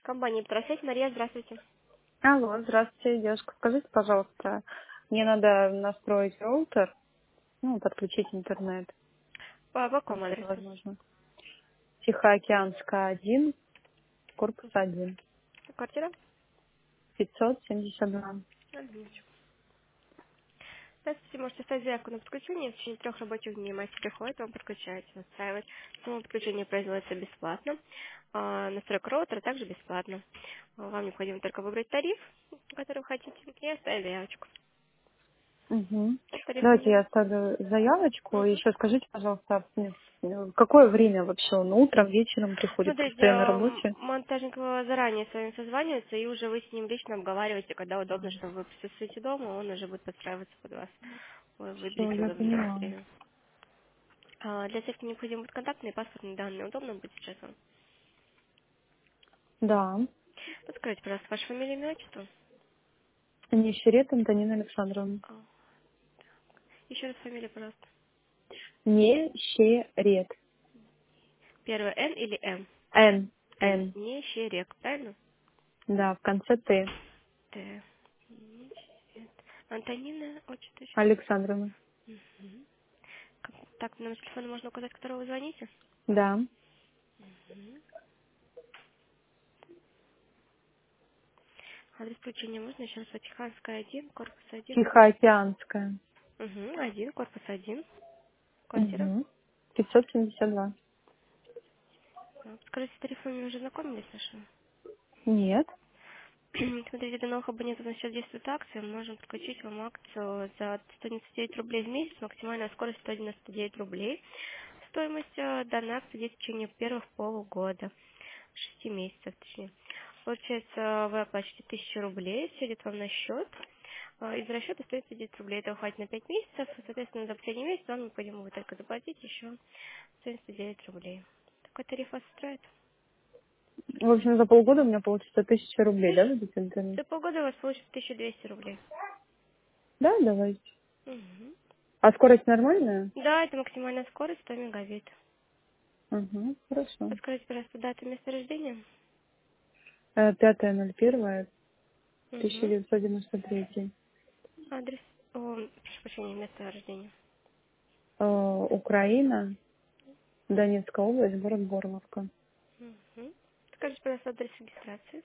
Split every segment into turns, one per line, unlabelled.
Компания «Петросеть». Мария, здравствуйте.
Алло, здравствуйте, девушка. Скажите, пожалуйста, мне надо настроить роутер, подключить интернет.
По какому
Как это
адресу?
возможно? Тихоокеанская 1, корпус 1,
Квартира?
572.
Одну минуточку. Здравствуйте, можете оставить заявку на подключение. В течение 3 рабочих дней мастер приходит, вам подключаете, настраивает. Само подключение производится бесплатно. Настройка роутера также бесплатно. Вам необходимо только выбрать тариф, который вы хотите, и оставить заявочку.
Угу.
Тариф
Давайте
номер.
я оставлю заявочку.
Мгм.
Еще скажите, пожалуйста, в какое время вообще он утром, вечером приходит? Просто
Смотрите,
я на работе.
монтажник заранее с вами созванивается, и уже вы с ним лично обговариваете, когда удобно, что вы присутствуете дома, он уже будет подстраиваться под вас. Вы
Все,
выберите
я
удобное для вас
поняла.
время. Для заявки необходимы будут контактные и паспортные данные. Удобно будет сейчас вам?
Да.
Подскажите, пожалуйста, ваша фамилия, имя, отчество?
Нищерет Антонина Александровна.
Еще раз фамилия, пожалуйста.
Нищерет.
Первое Н или М?
Н.
Н.
Н.
Не Щерек, правильно?
Да, в конце Т.
Т. Антонина, отчество еще.
Александровна.
Мгм. Так, номер телефона можно указать, которого вы звоните?
Да.
Мгм. Адрес включения можно еще раз? Ватиканская, 1, корпус 1.
Тихоокеанская.
Угу, 1, корпус 1. Квартира.
Угу. 572.
Скажите, с тарифами уже знакомились нашими?
Нет.
Смотрите, для новых абонентов у нас сейчас действует акция. Мы можем подключить вам акцию за 199 рублей в месяц, максимальная скорость 199 рублей. Стоимость данной акции есть в течение первых полугода, 6 месяцев точнее. Получается, вы оплачиваете 1000 рублей, все идет вам на счет. Из расчета остается 10 рублей, этого хватит на 5 месяцев. Соответственно, за последний месяц вам необходимо будет только заплатить еще 99 рублей. Такой тариф вас устроит?
В общем, за полгода у меня получится 1000 рублей, да, будет интернет?
За полгода у вас получится 1200 рублей.
Да, давайте.
Мгм.
А скорость нормальная?
Да, это максимальная скорость 100 мегабит.
Угу, хорошо.
Подскажите, пожалуйста, дату место рождения?
5.01,
Угу.
1993.
Адрес. Прошу прощения, место рождения.
Украина, Донецкая область, город Горловка.
Угу. Скажите, пожалуйста, адрес регистрации.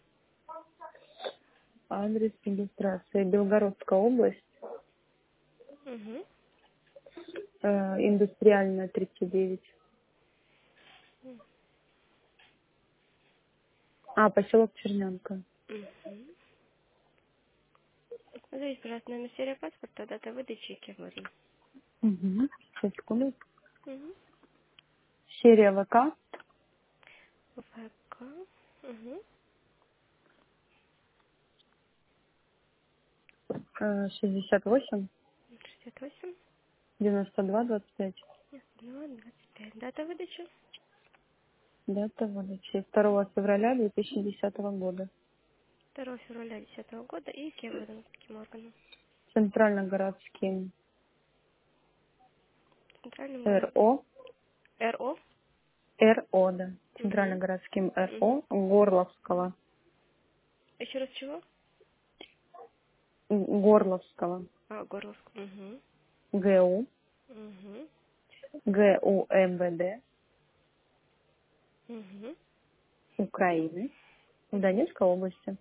Адрес регистрации. Белгородская область,
Угу.
индустриальная 39. Поселок Чернянка.
Угу. Назовите, пожалуйста, номер серия паспорта, дата выдачи и кем варим.
Угу. Сейчас, секунду.
Угу.
Серия ВК
ВК. Угу.
68
68.
92 25.
25. Дата выдачи.
Дата выдачи 2 февраля 2010 года.
2 февраля 2010 года. И кем выдан, каким органом?
Центрально-городским
Центральным городом.
РО.
РО.
РО, да.
Угу.
Центрально-городским
Угу.
РО Горловского.
Еще раз чего?
Горловского.
Горловск. Угу.
ГУ.
Угу.
ГУ МВД
Угу.
Украины. В Донецкой области.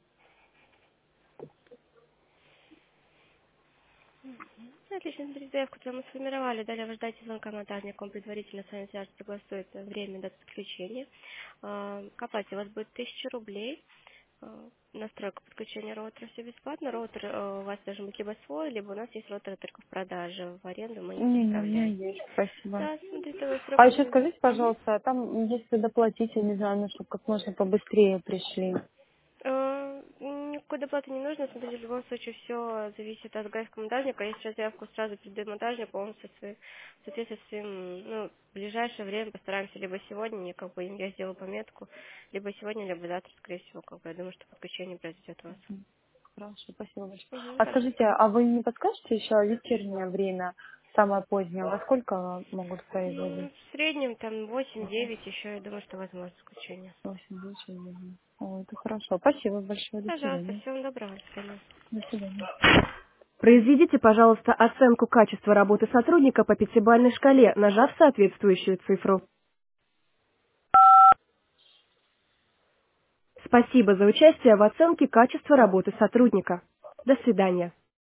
Отлично, смотрите, заявку, которую мы сформировали. Далее вы ждете звонка монтажника, он предварительно с вами свяжется, согласует время даты подключения. К оплате у вас будет 1000 рублей. Настройка подключения роутера все бесплатно. Роутер у вас должен быть либо свой, либо у нас есть роутеры только в продаже. В аренду мы не
Не, у меня
предоставляем.
есть, спасибо.
Да, смотрите, вы
А еще
срабатываем.
скажите, пожалуйста, там, если доплатить, я не знаю, ну, чтобы как можно побыстрее пришли.
Никакой доплаты не нужно. Смотрите, в любом случае все зависит от графика монтажника. Я сейчас заявку сразу передаю монтажнику, он в соответствии с своим, в ближайшее время постараемся либо сегодня, я сделаю пометку, либо сегодня, либо завтра, скорее всего, я думаю, что подключение произойдет у вас.
Хорошо, спасибо большое.
Угу,
А
пожалуйста.
скажите, а вы не подскажете еще вечернее время? самое позднее, во сколько могут производить?
В среднем там 8-9 еще, я думаю, что возможно исключение.
8 вечера. О, это хорошо. Спасибо большое. До
Пожалуйста,
свидания.
всего доброго, до свидания.
До свидания.
Произведите, пожалуйста, оценку качества работы сотрудника по пятибалльной шкале, нажав соответствующую цифру. Спасибо за участие в оценке качества работы сотрудника. До свидания.